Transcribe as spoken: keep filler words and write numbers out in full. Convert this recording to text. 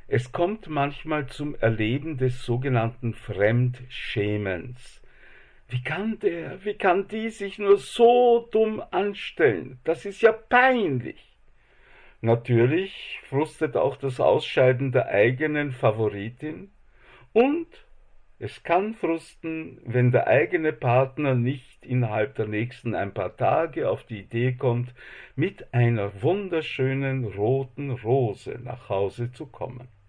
Es kommt manchmal zum Erleben des sogenannten Fremdschämens. Wie kann der, wie kann die sich nur so dumm anstellen? Das ist ja peinlich. Natürlich frustet auch das Ausscheiden der eigenen Favoritin und es kann frusten, wenn der eigene Partner nicht innerhalb der nächsten ein paar Tage auf die Idee kommt, mit einer wunderschönen roten Rose nach Hause zu kommen.